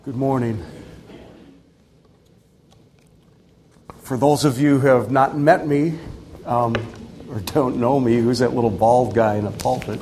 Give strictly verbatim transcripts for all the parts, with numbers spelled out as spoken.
Good morning. For those of you who have not met me um, or don't know me, who's that little bald guy in a pulpit?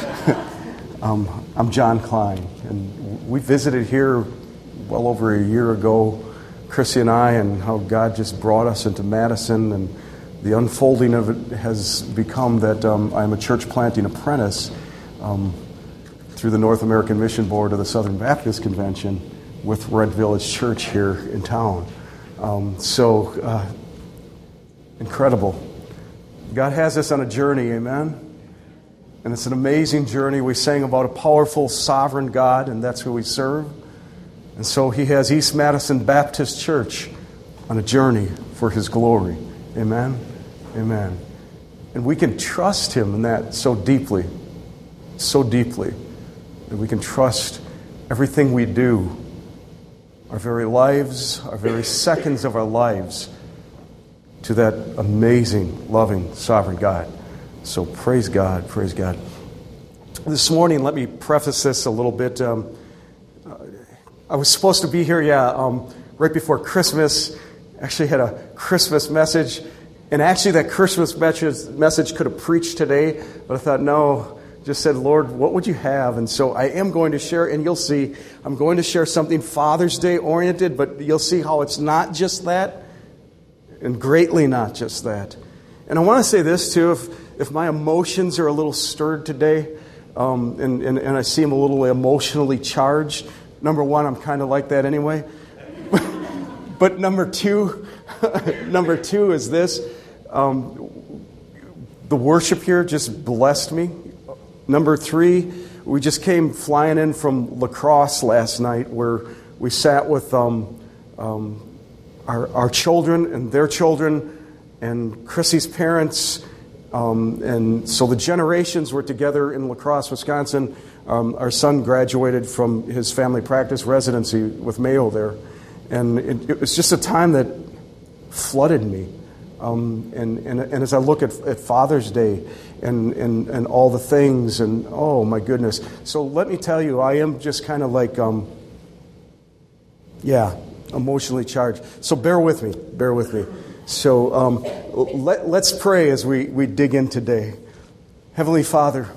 um, I'm John Klein, and we visited here well over a year ago, Chrissy and I, and how God just brought us into Madison, and the unfolding of it has become that um, I'm a church planting apprentice um, through the North American Mission Board of the Southern Baptist Convention with Red Village Church here in town. Um, so, uh, incredible. God has us on a journey, amen? And it's an amazing journey. We sang about a powerful, sovereign God, and that's who we serve. And so He has East Madison Baptist Church on a journey for His glory. Amen? Amen. And we can trust Him in that so deeply, so deeply, that we can trust everything we do, our very lives, our very seconds of our lives, to that amazing, loving, sovereign God. So praise God, praise God. This morning, let me preface this a little bit. Um, uh, I was supposed to be here, yeah, um, right before Christmas. Actually had a Christmas message. And actually that Christmas message, message could have preached today, but I thought, no, just said, Lord, what would you have? And so I am going to share, and you'll see, I'm going to share something Father's Day oriented, but you'll see how it's not just that, and greatly not just that. And I want to say this too, if if my emotions are a little stirred today, um, and, and, and I seem a little emotionally charged, number one, I'm kind of like that anyway. But number two, number two is this, um, the worship here just blessed me. Number three, we just came flying in from La Crosse last night, where we sat with um, um, our, our children and their children and Chrissy's parents. Um, and so the generations were together in La Crosse, Wisconsin. Um, our son graduated from his family practice residency with Mayo there. And it, it was just a time that flooded me. Um, and, and, and as I look at, at Father's Day and, and, and all the things, and oh my goodness. So let me tell you, I am just kind of like, um, yeah, emotionally charged. So bear with me, bear with me. So um, let, let's pray as we, we dig in today. Heavenly Father,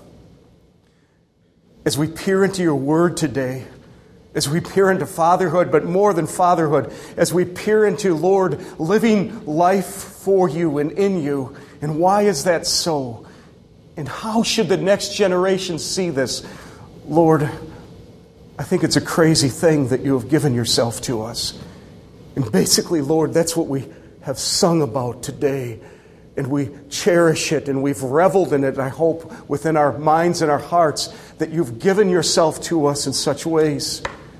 as we peer into your word today, as we peer into fatherhood, but more than fatherhood, as we peer into, Lord, living life for you and in you. And why is that so? And how should the next generation see this? Lord, I think it's a crazy thing that you have given yourself to us. And basically, Lord, that's what we have sung about today. And we cherish it, and we've reveled in it, I hope, within our minds and our hearts, that you've given yourself to us in such ways.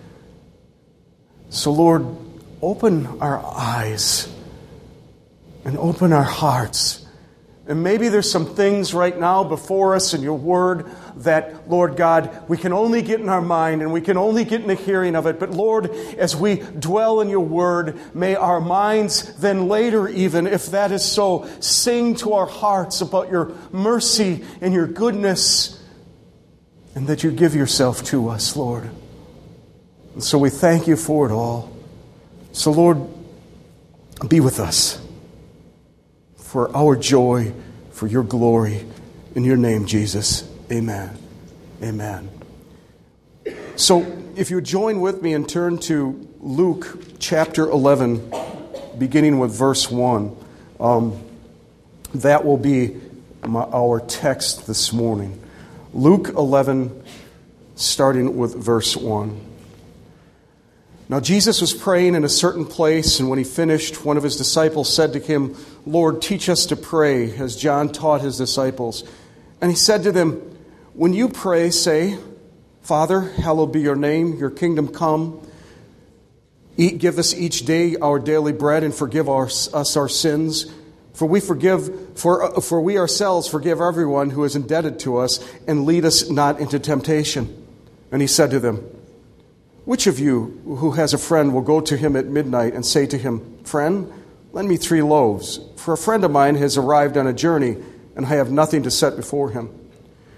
So, Lord, open our eyes and open our hearts. And maybe there's some things right now before us in your word that, Lord God, we can only get in our mind and we can only get in the hearing of it. But, Lord, as we dwell in your word, may our minds then later even, if that is so, sing to our hearts about your mercy and your goodness, and that you give yourself to us, Lord. And so we thank you for it all. So, Lord, be with us for our joy, for your glory. In your name, Jesus. Amen. Amen. So, if you would join with me and turn to Luke chapter eleven, beginning with verse one. Um, that will be my, our text this morning. Luke eleven, starting with verse one. Now Jesus was praying in a certain place, and when he finished, one of his disciples said to him, Lord, teach us to pray, as John taught his disciples. And he said to them, when you pray, say, Father, hallowed be your name, your kingdom come. Eat, give us each day our daily bread, and forgive our, us our sins. For we forgive, for, for we ourselves forgive everyone who is indebted to us, and lead us not into temptation. And he said to them, which of you who has a friend will go to him at midnight and say to him, Friend, lend me three loaves, for a friend of mine has arrived on a journey, and I have nothing to set before him.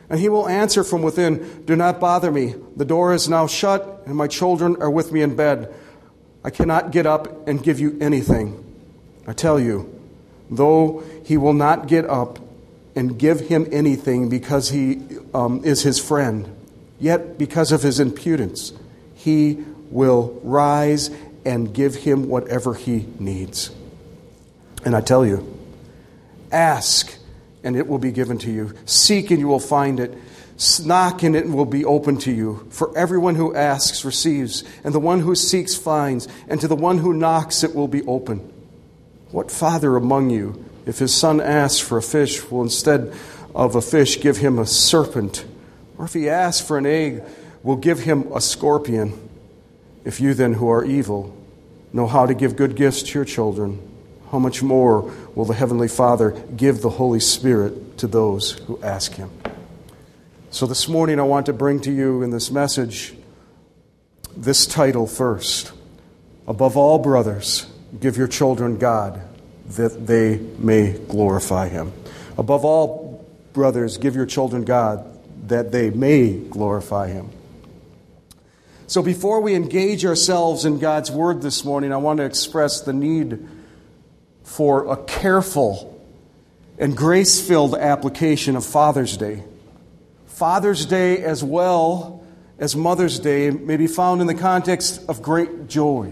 And he will answer from within, do not bother me. The door is now shut, and my children are with me in bed. I cannot get up and give you anything. I tell you, though he will not get up and give him anything because he um, is his friend, yet because of his impudence, he will rise and give him whatever he needs. And I tell you, ask, and it will be given to you. Seek, and you will find it. Knock, and it will be open to you. For everyone who asks receives, and the one who seeks finds, and to the one who knocks it will be open. What father among you, if his son asks for a fish, will instead of a fish give him a serpent? Or if he asks for an egg, will give him a scorpion? If you then, who are evil, know how to give good gifts to your children, how much more will the Heavenly Father give the Holy Spirit to those who ask Him? So this morning I want to bring to you in this message this title first. Above all, brothers, give your children God, that they may glorify Him. Above all, brothers, give your children God, that they may glorify Him. So before we engage ourselves in God's Word this morning, I want to express the need for a careful and grace-filled application of Father's Day. Father's Day, as well as Mother's Day, may be found in the context of great joy,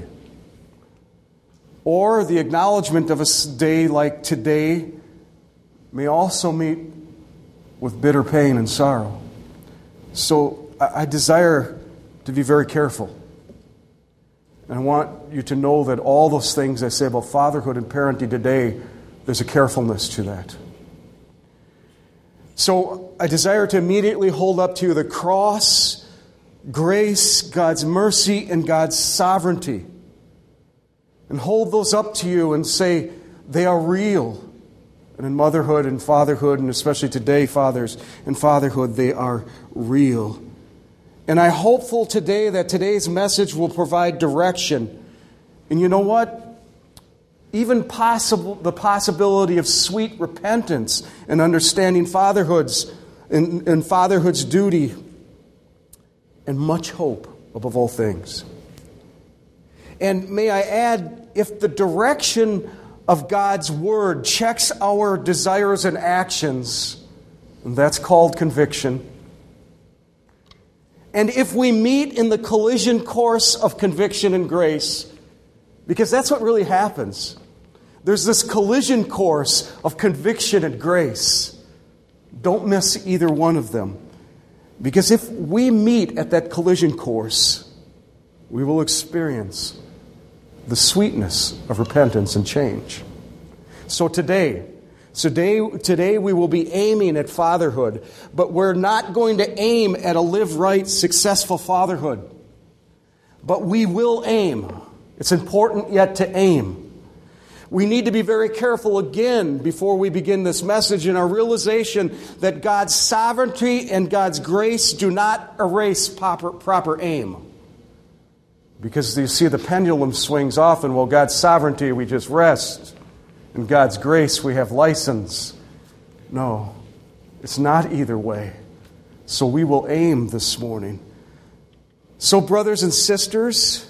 or the acknowledgement of a day like today may also meet with bitter pain and sorrow. So I desire to be very careful. And I want you to know that all those things I say about fatherhood and parenting today, there's a carefulness to that. So I desire to immediately hold up to you the cross, grace, God's mercy, and God's sovereignty. And hold those up to you and say they are real. And in motherhood and fatherhood, and especially today, fathers and fatherhood, they are real. And I'm hopeful today that today's message will provide direction. And you know what? Even possible the possibility of sweet repentance and understanding fatherhood's and, and fatherhood's duty, and much hope above all things. And may I add, if the direction of God's Word checks our desires and actions, and that's called conviction. And if we meet in the collision course of conviction and grace, because that's what really happens. There's this collision course of conviction and grace. Don't miss either one of them. Because if we meet at that collision course, we will experience the sweetness of repentance and change. So today, Today, today we will be aiming at fatherhood, but we're not going to aim at a live right, successful fatherhood. But we will aim. It's important yet to aim. We need to be very careful again before we begin this message in our realization that God's sovereignty and God's grace do not erase proper, proper aim. Because you see the pendulum swings often. Well, God's sovereignty, we just rest. In God's grace, we have license. No, it's not either way. So we will aim this morning. So brothers and sisters,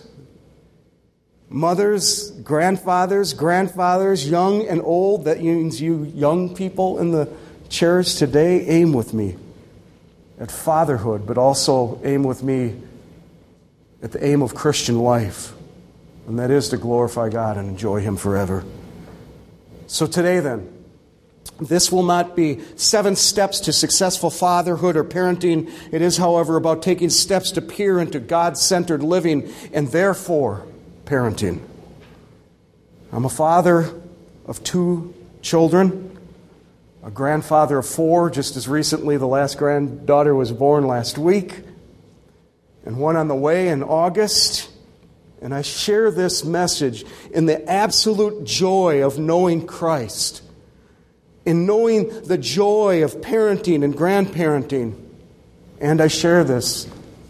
mothers, grandfathers, grandfathers, young and old, that means you young people in the chairs today, aim with me at fatherhood, but also aim with me at the aim of Christian life. And that is to glorify God and enjoy Him forever. So today then, this will not be seven steps to successful fatherhood or parenting. It is, however, about taking steps to peer into God-centered living and therefore parenting. I'm a father of two children, a grandfather of four. Just as recently, the last granddaughter was born last week, and one on the way in August. And I share this message in the absolute joy of knowing Christ, in knowing the joy of parenting and grandparenting. And I share this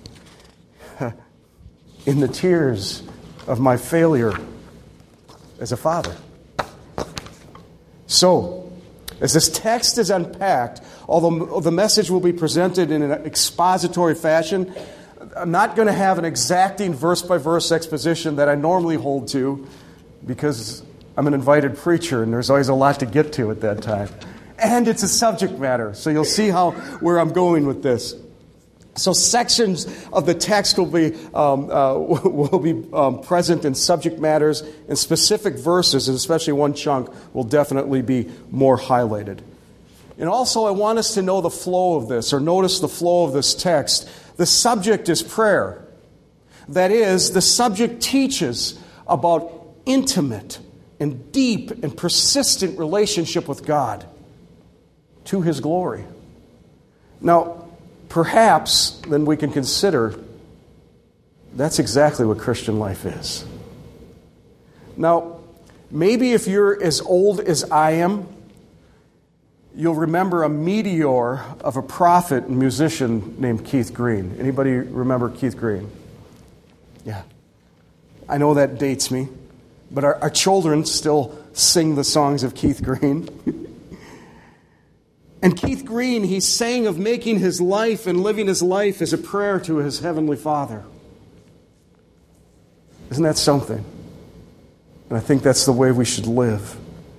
in the tears of my failure as a father. So, As this text is unpacked, although the message will be presented in an expository fashion, I'm not going to have an exacting verse-by-verse exposition that I normally hold to, because I'm an invited preacher and there's always a lot to get to at that time. And it's a subject matter, so you'll see how where I'm going with this. So sections of the text will be um, uh, will be um, present in subject matters, and specific verses, and especially one chunk, will definitely be more highlighted. And also, I want us to know the flow of this, or notice the flow of this text. The subject is prayer. That is, the subject teaches about intimate and deep and persistent relationship with God to His glory. Now, perhaps then we can consider that's exactly what Christian life is. Now, maybe if you're as old as I am, you'll remember a meteor of a prophet and musician named Keith Green. Anybody remember Keith Green? Yeah. I know that dates me, but our, our children still sing the songs of Keith Green. And Keith Green, he sang of making his life and living his life as a prayer to his Heavenly Father. Isn't that something? And I think that's the way we should live.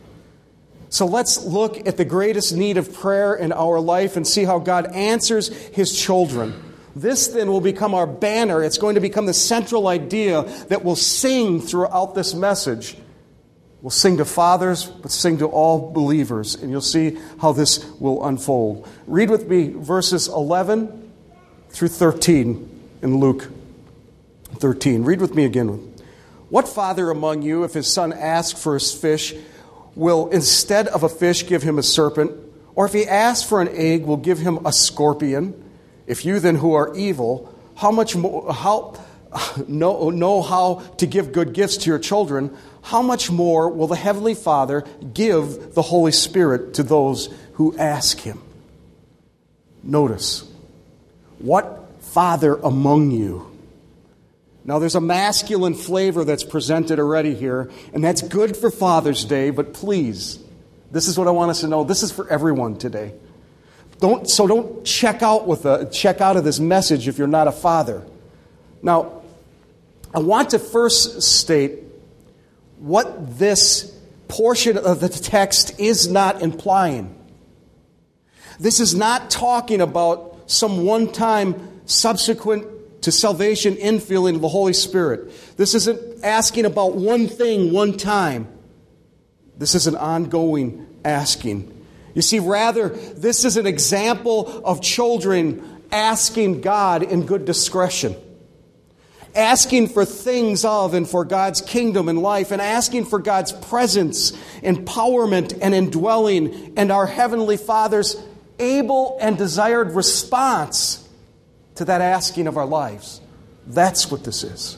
So let's look at the greatest need of prayer in our life and see how God answers His children. This then will become our banner. It's going to become the central idea that we'll sing throughout this message. We'll sing to fathers, but sing to all believers. And you'll see how this will unfold. Read with me verses eleven through thirteen in Luke thirteen. Read with me again. What father among you, if his son asks for his fish, will instead of a fish give him a serpent? Or if he asks for an egg, will give him a scorpion? If you then who are evil, how much more, how know, know how to give good gifts to your children, how much more will the Heavenly Father give the Holy Spirit to those who ask Him? Notice, what father among you? Now there's a masculine flavor that's presented already here, and that's good for Father's Day, but please, this is what I want us to know. This is for everyone today. Don't, so don't check out with a, check out of this message if you're not a father. Now, I want to first state what this portion of the text is not implying. This is not talking about some one-time subsequent to salvation infilling of the Holy Spirit. This isn't asking about one thing one time. This is an ongoing asking. You see, rather, this is an example of children asking God in good discretion. Asking for things of and for God's kingdom and life, and asking for God's presence, empowerment, and indwelling, and our Heavenly Father's able and desired response to that asking of our lives. That's what this is.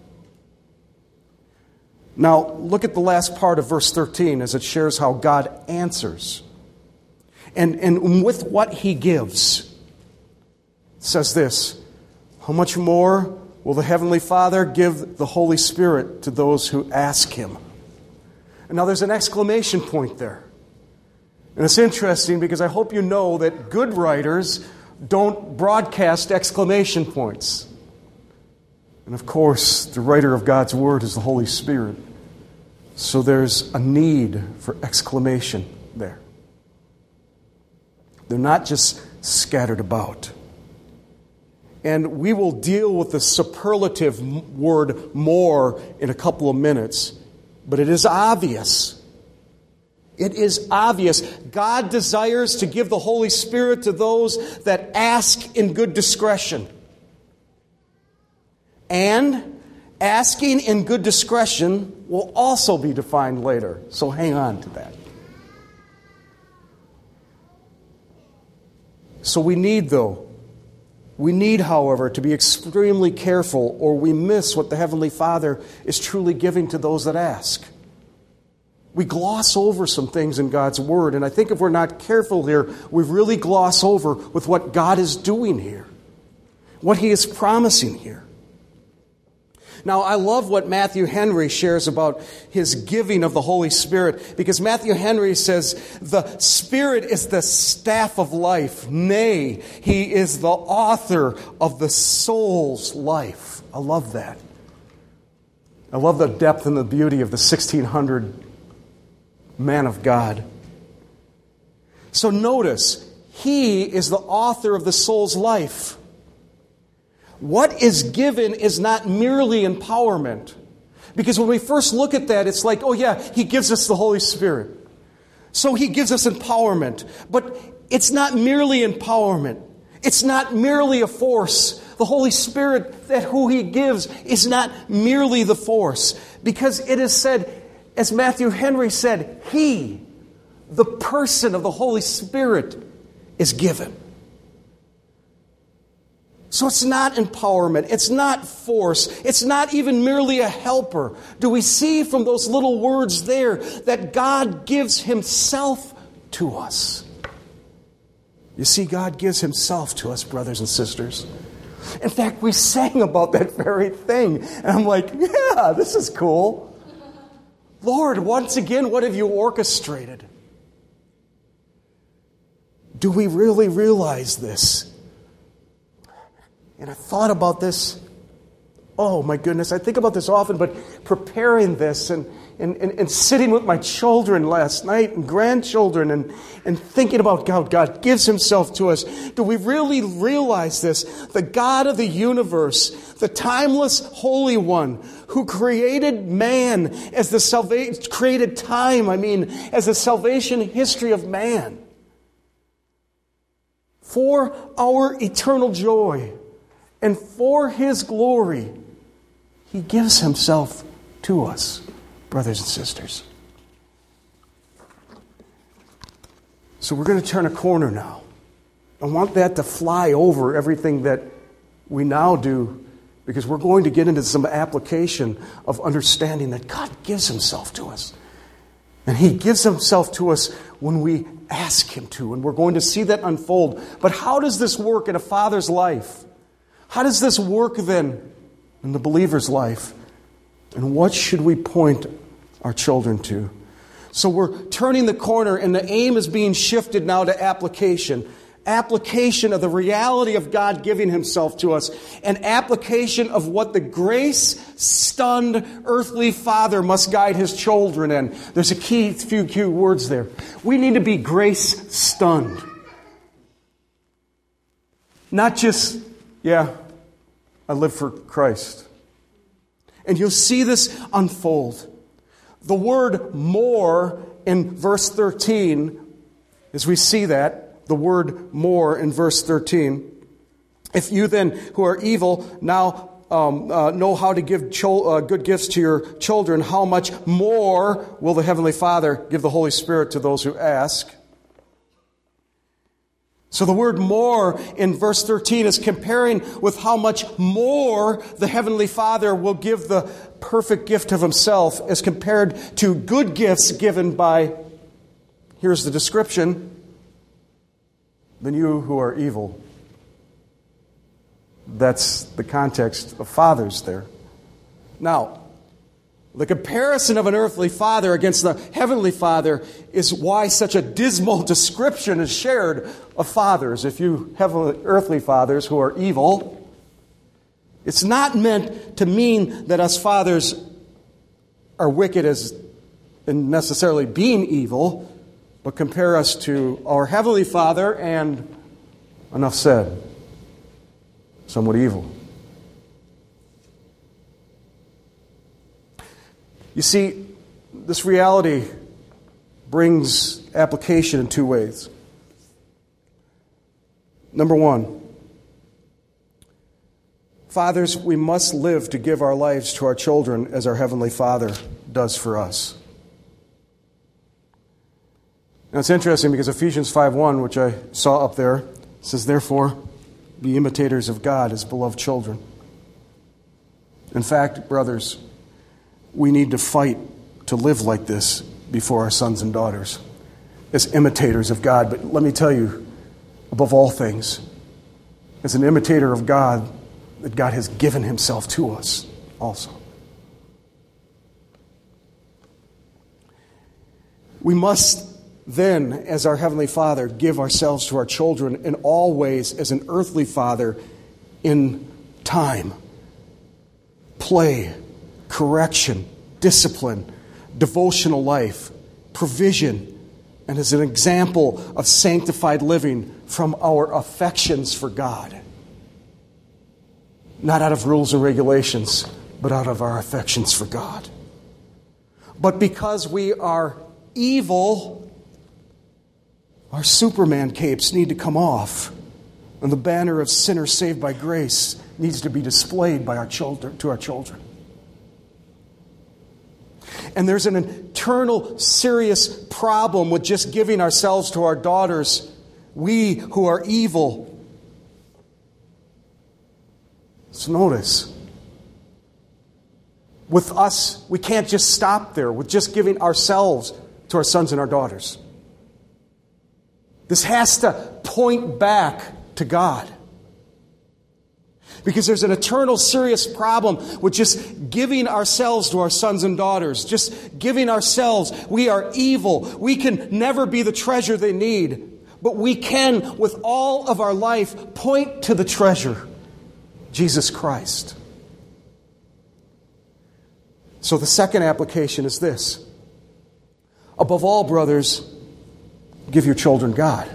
Now, look at the last part of verse thirteen as it shares how God answers. And, and with what He gives. It says this, how much more will the Heavenly Father give the Holy Spirit to those who ask Him? And now there's an exclamation point there. And it's interesting because I hope you know that good writers don't broadcast exclamation points. And of course, the writer of God's Word is the Holy Spirit. So there's a need for exclamation there. They're not just scattered about. And we will deal with the superlative word more in a couple of minutes. But it is obvious. It is obvious. God desires to give the Holy Spirit to those that ask in good discretion. And asking in good discretion will also be defined later. So hang on to that. So we need, though, we need, however, to be extremely careful or we miss what the Heavenly Father is truly giving to those that ask. We gloss over some things in God's Word, and I think if we're not careful here, we really gloss over with what God is doing here, what He is promising here. Now, I love what Matthew Henry shares about his giving of the Holy Spirit, because Matthew Henry says, the Spirit is the staff of life. Nay, He is the author of the soul's life. I love that. I love the depth and the beauty of the sixteen hundred man of God. So notice, He is the author of the soul's life. What is given is not merely empowerment. Because when we first look at that, it's like, oh yeah, He gives us the Holy Spirit. So He gives us empowerment. But it's not merely empowerment. It's not merely a force. The Holy Spirit, that who He gives, is not merely the force. Because it is said, as Matthew Henry said, He, the person of the Holy Spirit, is given. So it's not empowerment. It's not force. It's not even merely a helper. Do we see from those little words there that God gives Himself to us? You see, God gives Himself to us, brothers and sisters. In fact, we sang about that very thing. And I'm like, yeah, this is cool. Lord, once again, what have You orchestrated? Do we really realize this? And I thought about this. Oh, my goodness. I think about this often, but preparing this and, and, and, and sitting with my children last night and grandchildren and, and thinking about how God gives Himself to us. Do we really realize this? The God of the universe, the timeless Holy One who created man as the salvation, created time, I mean, as the salvation history of man. For our eternal joy and for His glory, He gives Himself to us, brothers and sisters. So we're going to turn a corner now. I want that to fly over everything that we now do, because we're going to get into some application of understanding that God gives Himself to us. And He gives Himself to us when we ask Him to. And we're going to see that unfold. But how does this work in a father's life? How does this work then in the believer's life? And what should we point our children to? So we're turning the corner, and the aim is being shifted now to application. Application of the reality of God giving Himself to us. And application of what the grace-stunned earthly father must guide his children in. There's a key few key words there. We need to be grace-stunned. Not just, yeah, I live for Christ. And you'll see this unfold. The word more in verse thirteen, as we see that, the word more in verse thirteen. If you then, who are evil, now um, uh, know how to give cho- uh, good gifts to your children, how much more will the Heavenly Father give the Holy Spirit to those who ask? So the word more in verse thirteen is comparing with how much more the Heavenly Father will give the perfect gift of Himself as compared to good gifts given by, here's the description, than you who are evil. That's the context of fathers there. Now, the comparison of an earthly father against the heavenly Father is why such a dismal description is shared of fathers. If you have earthly fathers who are evil, it's not meant to mean that us fathers are wicked as in necessarily being evil, but compare us to our Heavenly Father and, enough said, somewhat evil. You see, this reality brings application in two ways. Number one, fathers, we must live to give our lives to our children as our Heavenly Father does for us. Now it's interesting because Ephesians five one, which I saw up there, says, therefore, be imitators of God as beloved children. In fact, brothers, we need to fight to live like this before our sons and daughters as imitators of God. But let me tell you, above all things, as an imitator of God, that God has given Himself to us. also. We must then, as our Heavenly Father, give ourselves to our children in all ways as an earthly father in time, play, correction, discipline, devotional life, provision, and as an example of sanctified living from our affections for God. Not out of rules and regulations, but out of our affections for God. But because we are evil, our Superman capes need to come off, and the banner of sinners saved by grace needs to be displayed by our children to our children. And there's an internal, serious problem with just giving ourselves to our daughters, we who are evil. So notice, with us, we can't just stop there with just giving ourselves to our sons and our daughters. This has to point back to God. Because there's an eternal, serious problem with just giving ourselves to our sons and daughters. Just giving ourselves. We are evil. We can never be the treasure they need. But we can, with all of our life, point to the treasure, Jesus Christ. So the second application is this. Above all, brothers, give your children God.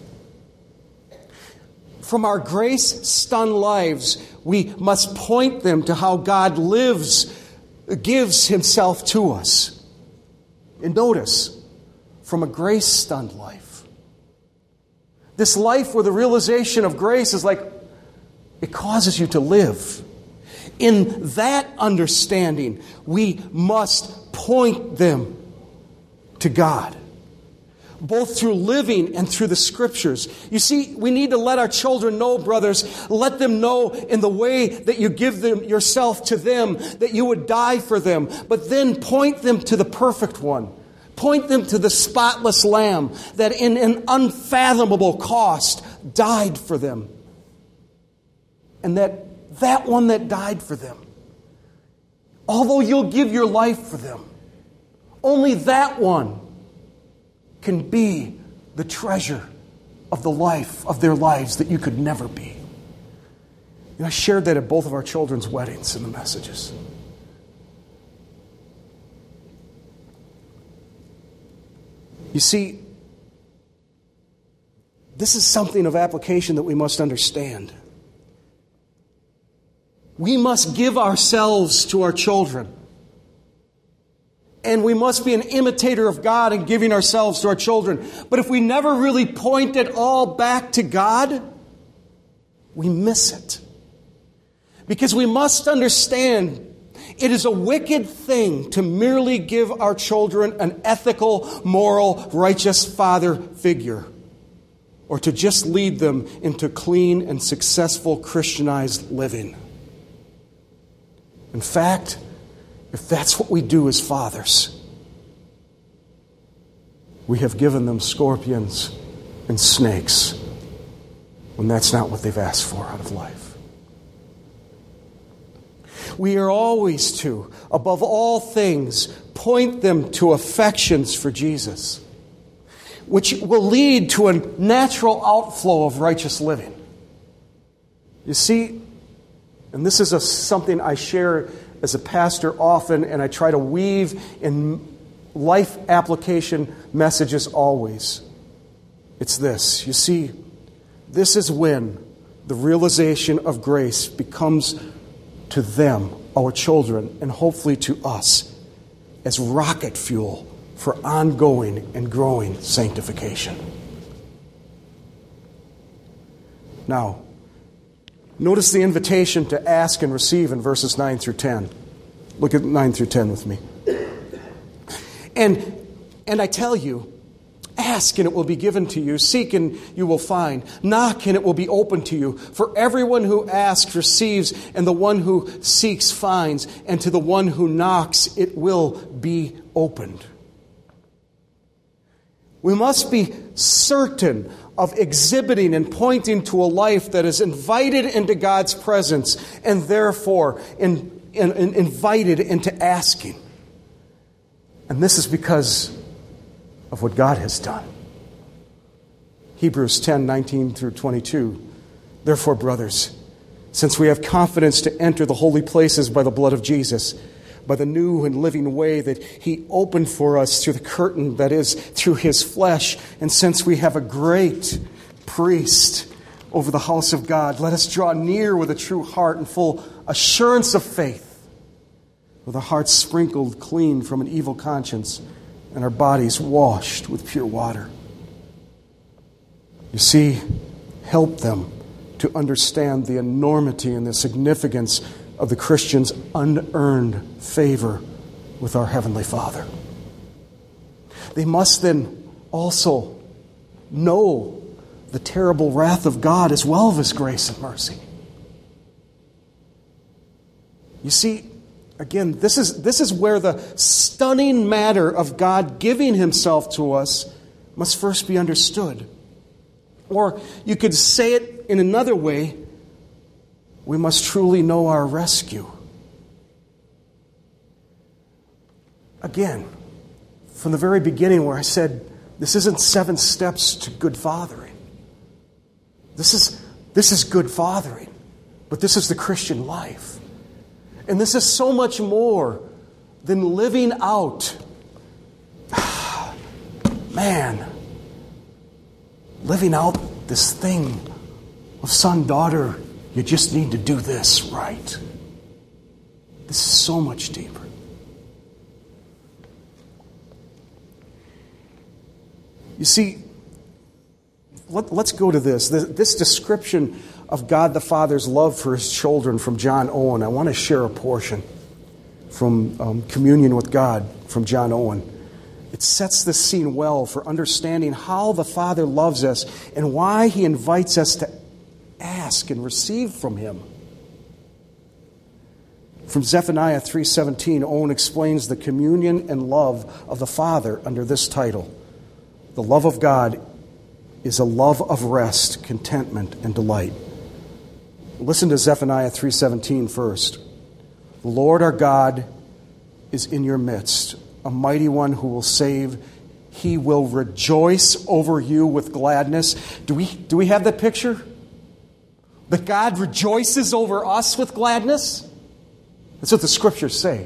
From our grace-stunned lives, we must point them to how God lives, gives Himself to us. And notice, from a grace-stunned life. This life where the realization of grace is like, it causes you to live. In that understanding, we must point them to God, both through living and through the Scriptures. You see, we need to let our children know, brothers, let them know in the way that you give them yourself to them, that you would die for them, but then point them to the perfect one. Point them to the spotless Lamb that in an unfathomable cost died for them. And that that one that died for them, although you'll give your life for them, only that one can be the treasure of the life of their lives that you could never be. And I shared that at both of our children's weddings in the messages. You see, this is something of application that we must understand. We must give ourselves to our children. And we must be an imitator of God in giving ourselves to our children. But if we never really point it all back to God, we miss it. Because we must understand it is a wicked thing to merely give our children an ethical, moral, righteous father figure, or to just lead them into clean and successful Christianized living. In fact, if that's what we do as fathers, we have given them scorpions and snakes when that's not what they've asked for out of life. We are always to, above all things, point them to affections for Jesus, which will lead to a natural outflow of righteous living. You see, and this is a, something I share as a pastor often, and I try to weave in life application messages always. It's this. You see, this is when the realization of grace becomes to them, our children, and hopefully to us, as rocket fuel for ongoing and growing sanctification. Now, notice the invitation to ask and receive in verses nine through ten. Look at nine through ten with me. And, and I tell you, ask and it will be given to you. Seek and you will find. Knock and it will be opened to you. For everyone who asks receives, and the one who seeks finds. And to the one who knocks it will be opened. We must be certain of exhibiting and pointing to a life that is invited into God's presence, and therefore in in, in, invited into asking. And this is because of what God has done. Hebrews ten, nineteen through twenty-two. Therefore, brothers, since we have confidence to enter the holy places by the blood of Jesus, by the new and living way that He opened for us through the curtain, that is, through His flesh, and since we have a great priest over the house of God, let us draw near with a true heart and full assurance of faith, with our hearts sprinkled clean from an evil conscience and our bodies washed with pure water. You see, help them to understand the enormity and the significance of the Christian's unearned favor with our Heavenly Father. They must then also know the terrible wrath of God as well as His grace and mercy. You see, again, this is, this is where the stunning matter of God giving Himself to us must first be understood. Or you could say it in another way, we must truly know our rescue. Again, from the very beginning where I said, this isn't seven steps to good fathering. This is, this is good fathering, but this is the Christian life. And this is so much more than living out, man, living out this thing of son, daughter, you just need to do this right. This is so much deeper. You see, let, let's go to this. this. This description of God the Father's love for His children from John Owen. I want to share a portion from um, Communion with God from John Owen. It sets the scene well for understanding how the Father loves us and why He invites us to ask and receive from Him. From Zephaniah three seventeen, Owen explains the communion and love of the Father under this title. The love of God is a love of rest, contentment, and delight. Listen to Zephaniah three seventeen first. The Lord our God is in your midst, a mighty one who will save. He will rejoice over you with gladness. Do we, do we have that picture? That God rejoices over us with gladness? That's what the Scriptures say.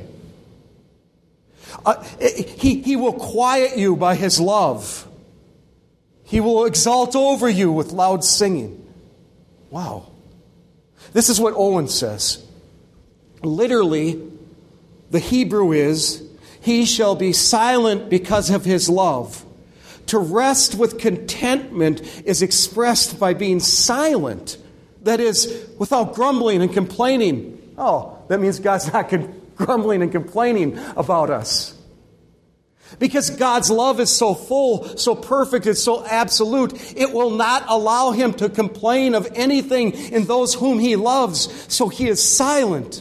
Uh, he, he will quiet you by His love. He will exalt over you with loud singing. Wow. This is what Owen says. Literally, the Hebrew is, He shall be silent because of His love. To rest with contentment is expressed by being silent. That is, without grumbling and complaining. Oh, that means God's not grumbling and complaining about us. Because God's love is so full, so perfect, it's so absolute, it will not allow Him to complain of anything in those whom He loves. So He is silent.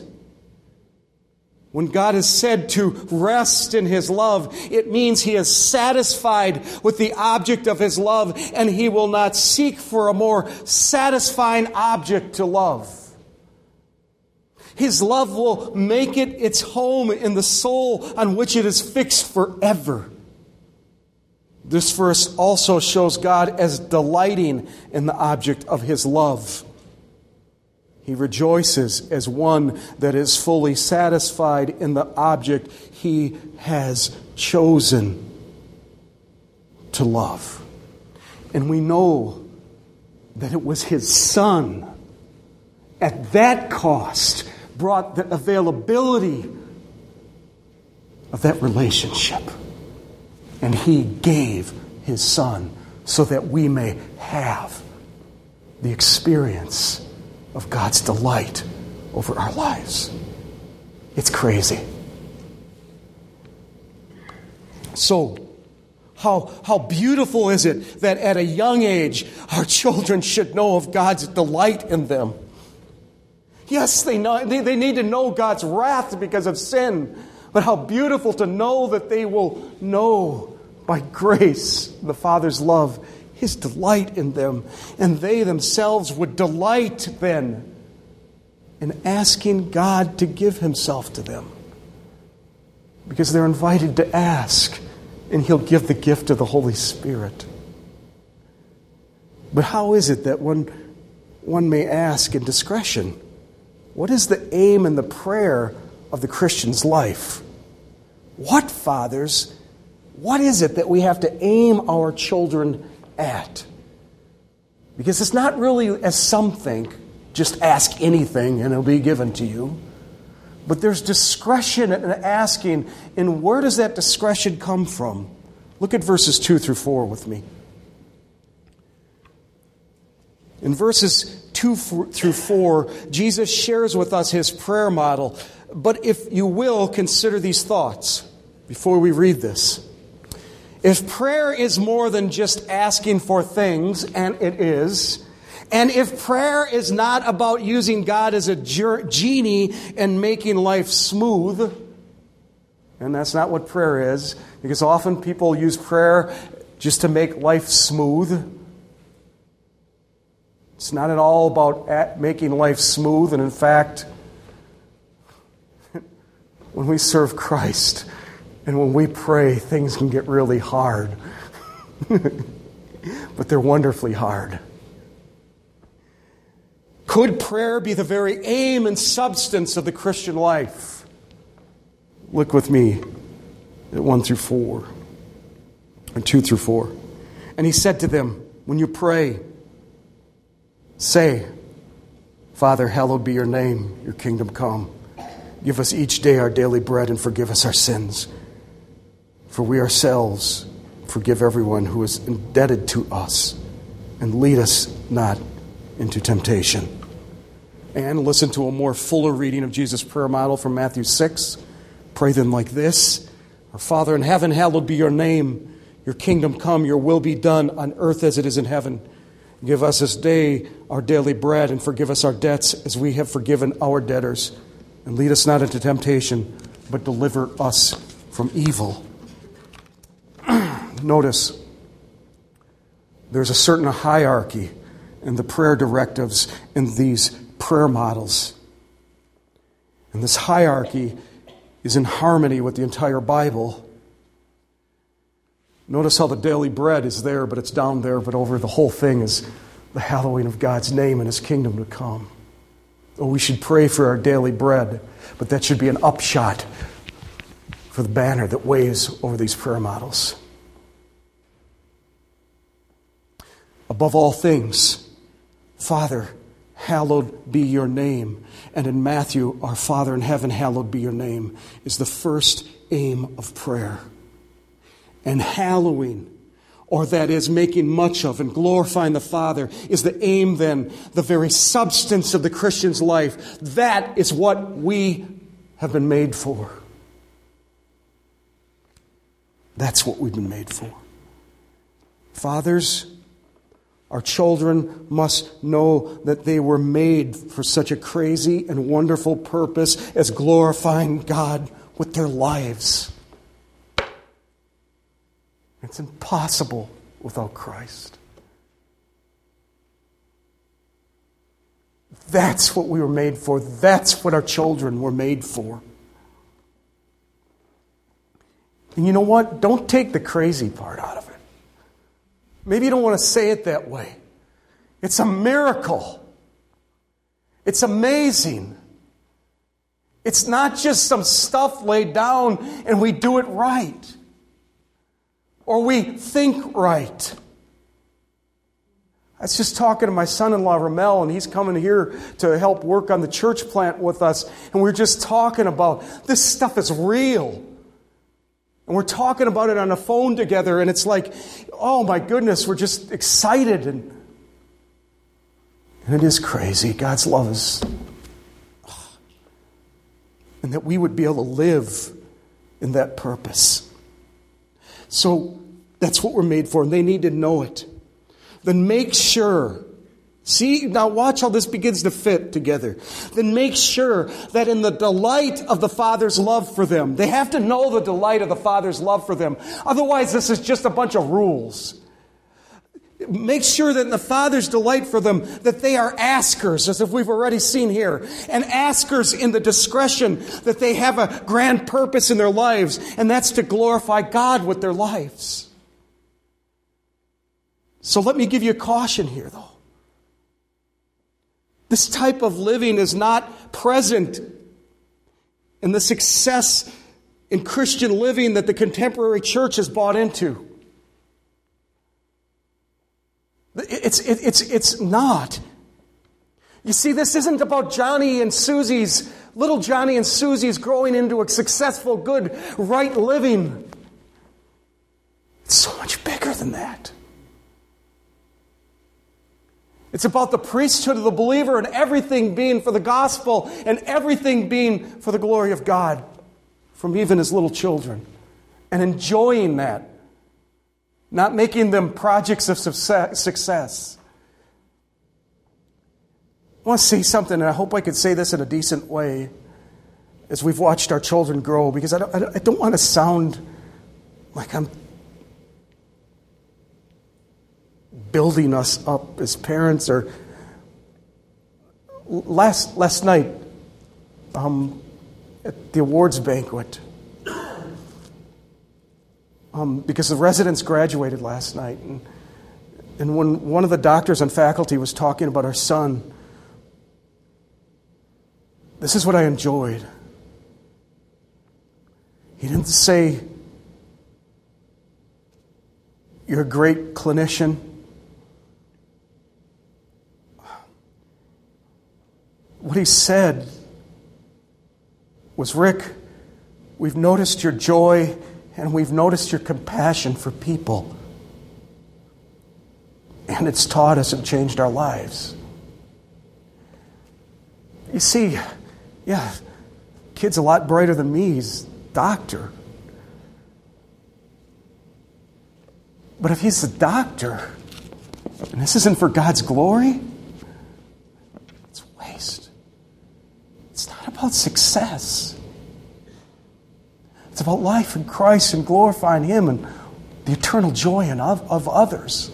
When God is said to rest in His love, it means He is satisfied with the object of His love, and He will not seek for a more satisfying object to love. His love will make it its home in the soul on which it is fixed forever. This verse also shows God as delighting in the object of His love. He rejoices as one that is fully satisfied in the object He has chosen to love. And we know that it was His Son at that cost brought the availability of that relationship. And He gave His Son so that we may have the experience of God's delight over our lives. It's crazy. So, how, how beautiful is it that at a young age our children should know of God's delight in them? Yes, they know, they, they need to know God's wrath because of sin. But how beautiful to know that they will know by grace the Father's love, His delight in them. And they themselves would delight then and asking God to give himself to them. Because they're invited to ask, and he'll give the gift of the Holy Spirit. But how is it that one, one may ask in discretion? What is the aim and the prayer of the Christian's life? What, fathers, what is it that we have to aim our children at? Because it's not really, as some think, just ask anything and it'll be given to you. But there's discretion in asking, and where does that discretion come from? Look at verses two through four with me. In verses two through four, Jesus shares with us his prayer model. But if you will, consider these thoughts before we read this. If prayer is more than just asking for things, and it is, and if prayer is not about using God as a genie and making life smooth, and that's not what prayer is, because often people use prayer just to make life smooth. It's not at all about making life smooth, and in fact, when we serve Christ and when we pray, things can get really hard. But they're wonderfully hard. Could prayer be the very aim and substance of the Christian life? Look with me at one through four, or two through four. And he said to them, when you pray, say, Father, hallowed be your name, your kingdom come. Give us each day our daily bread and forgive us our sins. For we ourselves forgive everyone who is indebted to us. And lead us not into temptation. And listen to a more fuller reading of Jesus' prayer model from Matthew six. Pray then like this. Our Father in heaven, hallowed be your name. Your kingdom come, your will be done on earth as it is in heaven. Give us this day our daily bread and forgive us our debts as we have forgiven our debtors. And lead us not into temptation, but deliver us from evil. Notice, there's a certain hierarchy in the prayer directives in these prayer models. And this hierarchy is in harmony with the entire Bible. Notice how the daily bread is there, but it's down there, but over the whole thing is the hallowing of God's name and his kingdom to come. Oh, we should pray for our daily bread, but that should be an upshot for the banner that waves over these prayer models. Above all things, Father, hallowed be your name. And in Matthew, our Father in heaven, hallowed be your name, is the first aim of prayer. And hallowing, or that is making much of and glorifying the Father, is the aim then, the very substance of the Christian's life. That is what we have been made for. That's what we've been made for. Fathers, our children must know that they were made for such a crazy and wonderful purpose as glorifying God with their lives. It's impossible without Christ. That's what we were made for. That's what our children were made for. And you know what? Don't take the crazy part out of it. Maybe you don't want to say it that way. It's a miracle. It's amazing. It's not just some stuff laid down and we do it right. Or we think right. I was just talking to my son-in-law, Ramel, and he's coming here to help work on the church plant with us. And we we're just talking about, this stuff is real. And we're talking about it on the phone together, and it's like, oh my goodness, we're just excited. And, and it is crazy. God's love is... And that we would be able to live in that purpose. So that's what we're made for, and they need to know it. Then make sure... See, now watch how this begins to fit together. Then make sure that in the delight of the Father's love for them, they have to know the delight of the Father's love for them. Otherwise, this is just a bunch of rules. Make sure that in the Father's delight for them, that they are askers, as if we've already seen here, and askers in the discretion that they have a grand purpose in their lives, and that's to glorify God with their lives. So let me give you a caution here, though. This type of living is not present in the success in Christian living that the contemporary church has bought into. It's, it's, it's not. You see, this isn't about Johnny and Susie's, little Johnny and Susie's growing into a successful, good, right living. It's so much bigger than that. It's about the priesthood of the believer and everything being for the gospel and everything being for the glory of God from even his little children. And enjoying that. Not making them projects of success. I want to say something, and I hope I could say this in a decent way as we've watched our children grow, because I don't, I don't want to sound like I'm building us up as parents. Or last last night um, at the awards banquet, um, because the residents graduated last night, and and when one of the doctors on faculty was talking about our son, this is what I enjoyed. He didn't say, "You're a great clinician." What he said was, "Rick, we've noticed your joy and we've noticed your compassion for people. And it's taught us and changed our lives." You see, yeah, kid's a lot brighter than me. He's a doctor. But if he's a doctor, and this isn't for God's glory, it's waste. It's not about success. It's about life in Christ and glorifying Him and the eternal joy of, of others.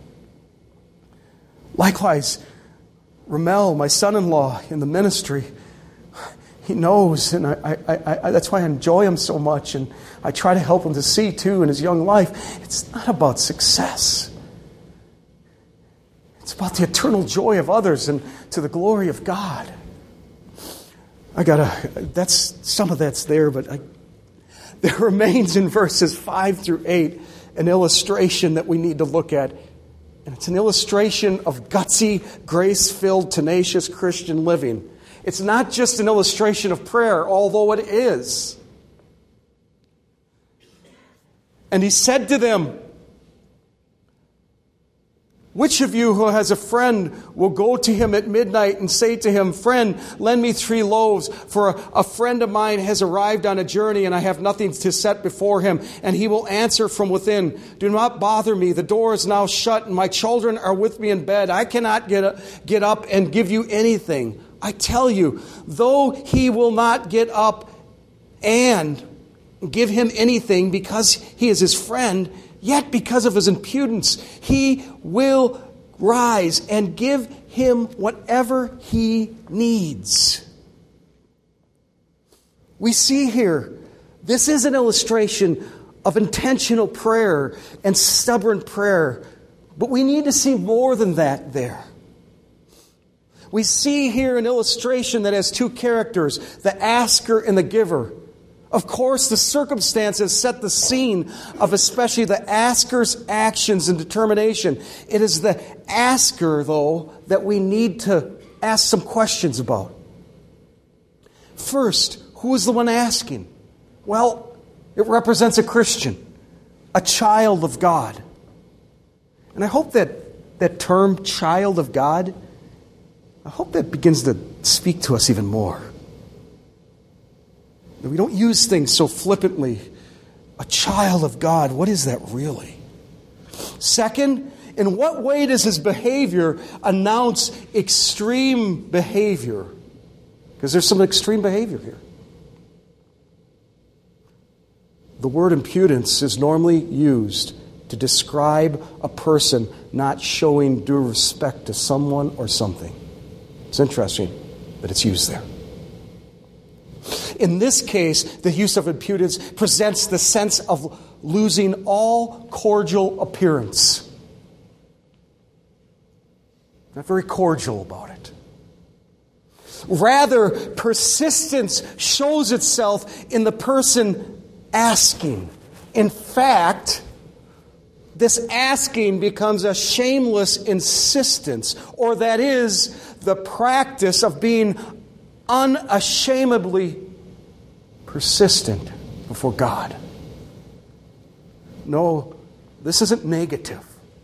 Likewise, Ramel, my son-in-law in the ministry, he knows, and I, I, I, that's why I enjoy him so much, and I try to help him to see, too, in his young life. It's not about success. It's about the eternal joy of others and to the glory of God. I gotta, that's, some of that's there, but I, there remains in verses five through eight an illustration that we need to look at. And it's an illustration of gutsy, grace-filled, tenacious Christian living. It's not just an illustration of prayer, although it is. And he said to them, "Which of you who has a friend will go to him at midnight and say to him, 'Friend, lend me three loaves, for a friend of mine has arrived on a journey and I have nothing to set before him.' And he will answer from within, 'Do not bother me. The door is now shut and my children are with me in bed. I cannot get, get up and give you anything.' I tell you, though he will not get up and give him anything because he is his friend, yet because of his impudence, he will rise and give him whatever he needs." We see here, this is an illustration of intentional prayer and stubborn prayer. But we need to see more than that there. We see here an illustration that has two characters, the asker and the giver. Of course, the circumstances set the scene of especially the asker's actions and determination. It is the asker, though, that we need to ask some questions about. First, who is the one asking? Well, it represents a Christian, a child of God. And I hope that that term, child of God, I hope that begins to speak to us even more. We don't use things so flippantly. A child of God, what is that really? Second, in what way does his behavior announce extreme behavior? Because there's some extreme behavior here. The word impudence is normally used to describe a person not showing due respect to someone or something. It's interesting that it's used there. In this case, the use of impudence presents the sense of losing all cordial appearance. Not very cordial about it. Rather, persistence shows itself in the person asking. In fact, this asking becomes a shameless insistence, or that is, the practice of being unashamedly persistent before God. No, this isn't negative.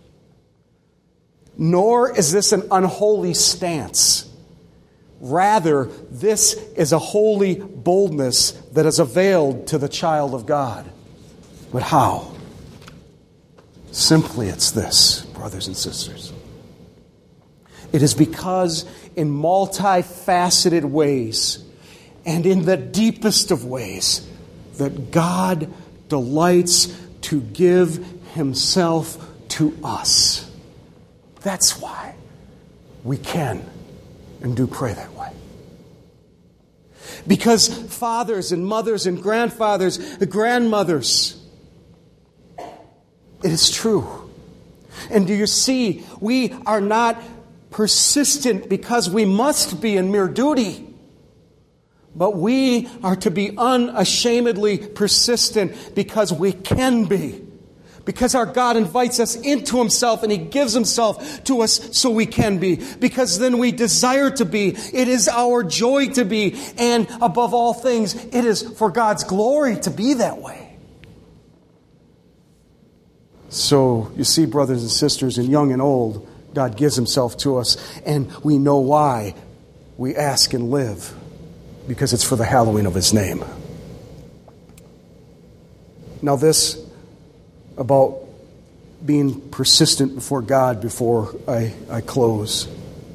Nor is this an unholy stance. Rather, this is a holy boldness that is availed to the child of God. But how? Simply it's this, brothers and sisters. It is because in multifaceted ways and in the deepest of ways that God delights to give Himself to us. That's why we can and do pray that way. Because fathers and mothers and grandfathers, grandmothers, it is true. And do you see, we are not persistent because we must be in mere duty. But we are to be unashamedly persistent because we can be. Because our God invites us into Himself and He gives Himself to us so we can be. Because then we desire to be. It is our joy to be. And above all things, it is for God's glory to be that way. So, you see, brothers and sisters, in young and old, God gives Himself to us. And we know why we ask and live. Because it's for the hallowing of His name. Now this about being persistent before God before I, I close.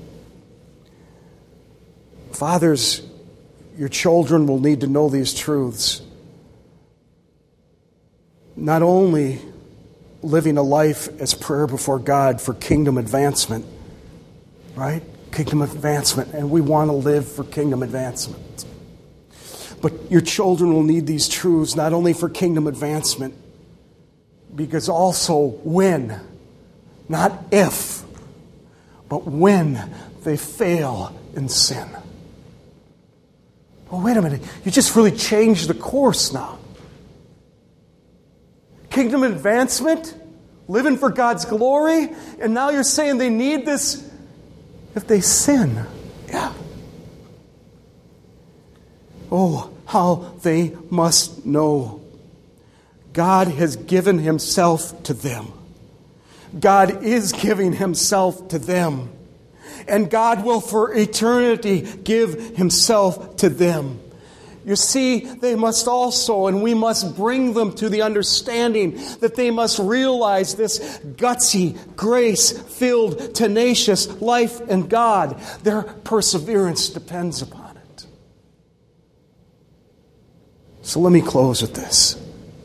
Fathers, your children will need to know these truths. Not only living a life as prayer before God for kingdom advancement, right? Kingdom advancement, and we want to live for kingdom advancement. But your children will need these truths not only for kingdom advancement, because also when, not if, but when they fail in sin. Well, wait a minute. You just really changed the course now. Kingdom advancement, living for God's glory, and now you're saying they need this if they sin. Yeah. Oh, how they must know. God has given Himself to them. God is giving Himself to them. And God will for eternity give Himself to them. You see, they must also, and we must bring them to the understanding that they must realize this gutsy, grace-filled, tenacious life in God. Their perseverance depends upon it. So let me close with this.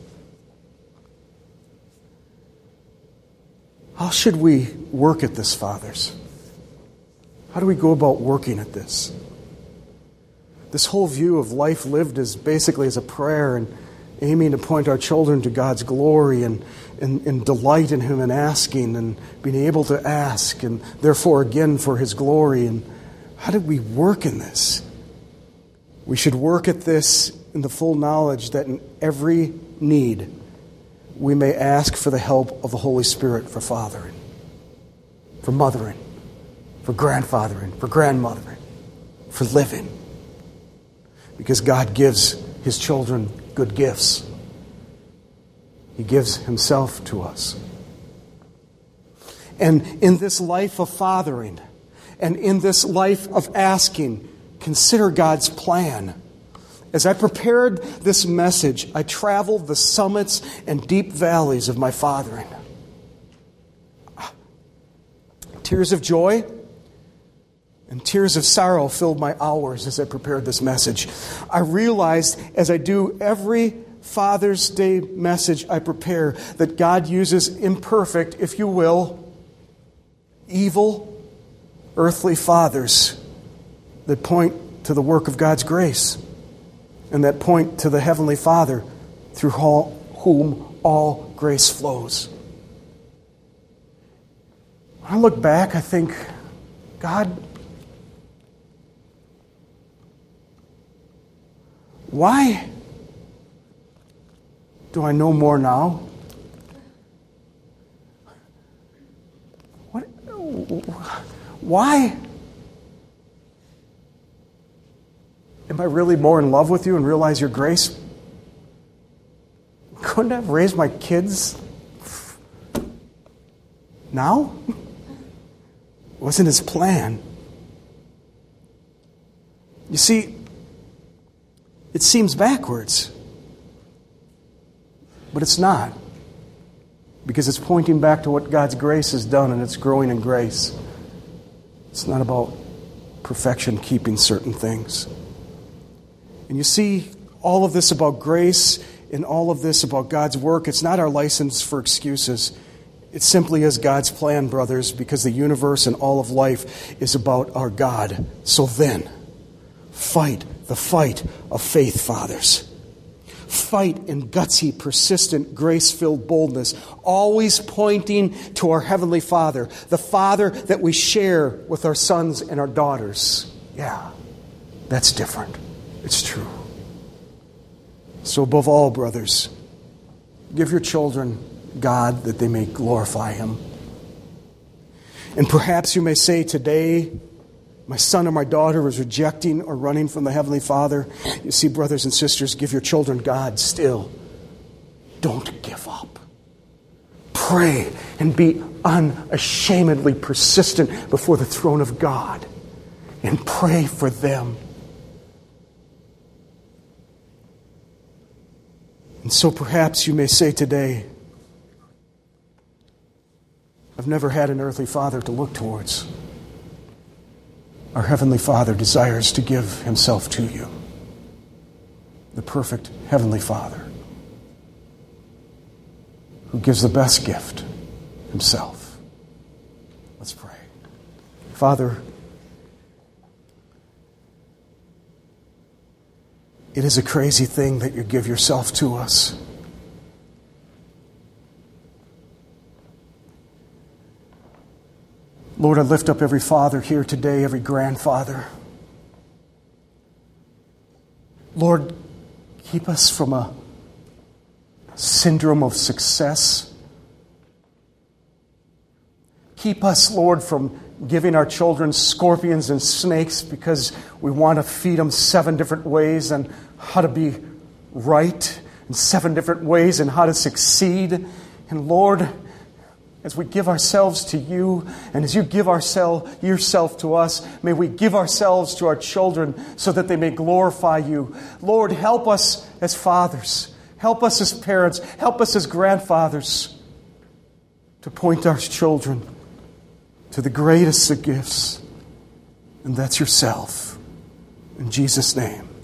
How should we work at this, fathers? How do we go about working at this? This whole view of life lived as basically as a prayer and aiming to point our children to God's glory and, and, and delight in Him and asking and being able to ask and therefore again for His glory. And how do we work in this? We should work at this in the full knowledge that in every need we may ask for the help of the Holy Spirit for fathering, for mothering, for grandfathering, for grandmothering, for living. Because God gives His children good gifts. He gives Himself to us. And in this life of fathering, and in this life of asking, consider God's plan. As I prepared this message, I traveled the summits and deep valleys of my fathering. Tears of joy and tears of sorrow filled my hours as I prepared this message. I realized, as I do every Father's Day message I prepare, that God uses imperfect, if you will, evil earthly fathers that point to the work of God's grace and that point to the Heavenly Father through whom all grace flows. When I look back, I think, God, why do I know more now? What? Why am I really more in love with you and realize your grace? Couldn't I have raised my kids now? It wasn't his plan. You see, it seems backwards, but it's not, because it's pointing back to what God's grace has done, and it's growing in grace. It's not about perfection, keeping certain things. And you see, all of this about grace and all of this about God's work, it's not our license for excuses. It simply is God's plan, brothers, because the universe and all of life is about our God. So then, fight the fight of faith, fathers. Fight in gutsy, persistent, grace-filled boldness, always pointing to our Heavenly Father, the Father that we share with our sons and our daughters. Yeah, that's different. It's true. So above all, brothers, give your children God that they may glorify Him. And perhaps you may say today, my son or my daughter is rejecting or running from the Heavenly Father. You see, brothers and sisters, give your children God still. Don't give up. Pray and be unashamedly persistent before the throne of God. And pray for them. And so perhaps you may say today, I've never had an earthly father to look towards. Our Heavenly Father desires to give Himself to you. The perfect Heavenly Father who gives the best gift, Himself. Let's pray. Father, it is a crazy thing that you give yourself to us. Lord, I lift up every father here today, every grandfather. Lord, keep us from a syndrome of success. Keep us, Lord, from giving our children scorpions and snakes because we want to feed them seven different ways on how to be right and seven different ways on how to succeed. And Lord, as we give ourselves to you, and as you give ourselves, yourself to us, may we give ourselves to our children so that they may glorify you. Lord, help us as fathers. Help us as parents. Help us as grandfathers to point our children to the greatest of gifts, and that's yourself. In Jesus' name.